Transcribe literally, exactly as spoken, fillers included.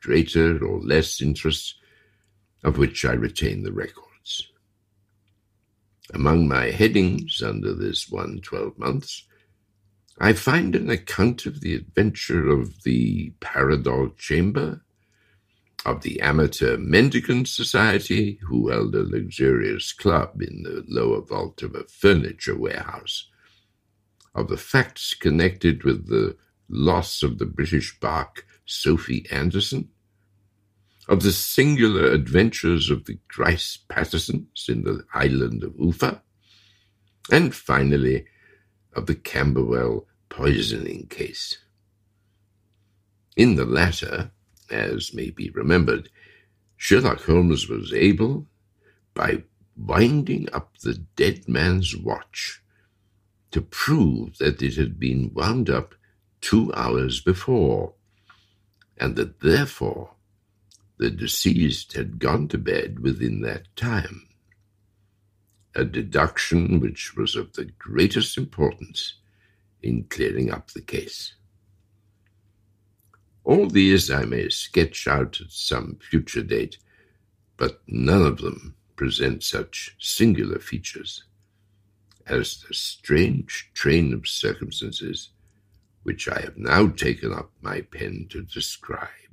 greater or less interest, of which I retain the records. Among my headings under this one twelve months, I find an account of the adventure of the Paradol Chamber, of the Amateur Mendicant Society, who held a luxurious club in the lower vault of a furniture warehouse, of the facts connected with the loss of the British bark Sophie Anderson, of the singular adventures of the Grice Pattersons in the island of Ufa, and finally of the Camberwell poisoning case. In the latter, as may be remembered, Sherlock Holmes was able, by winding up the dead man's watch, to prove that it had been wound up two hours before, and that therefore the deceased had gone to bed within that time, a deduction which was of the greatest importance in clearing up the case. All these I may sketch out at some future date, but none of them present such singular features as the strange train of circumstances which I have now taken up my pen to describe.